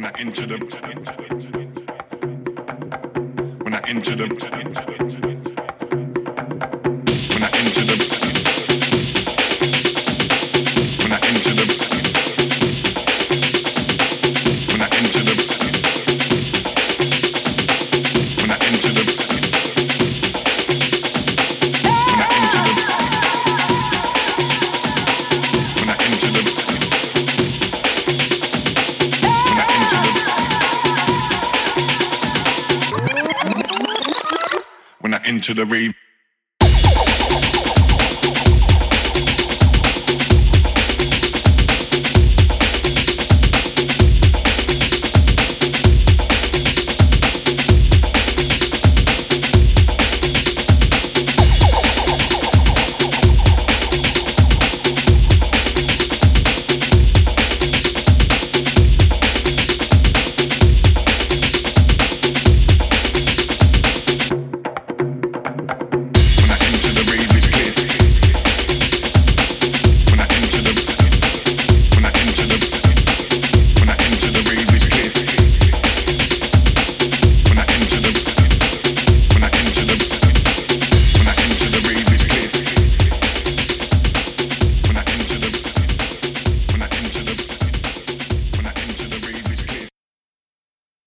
I enter the when I enter the when I enter the when I enter the when I enter the when I enter the when I enter the when I enter the when I enter the rave.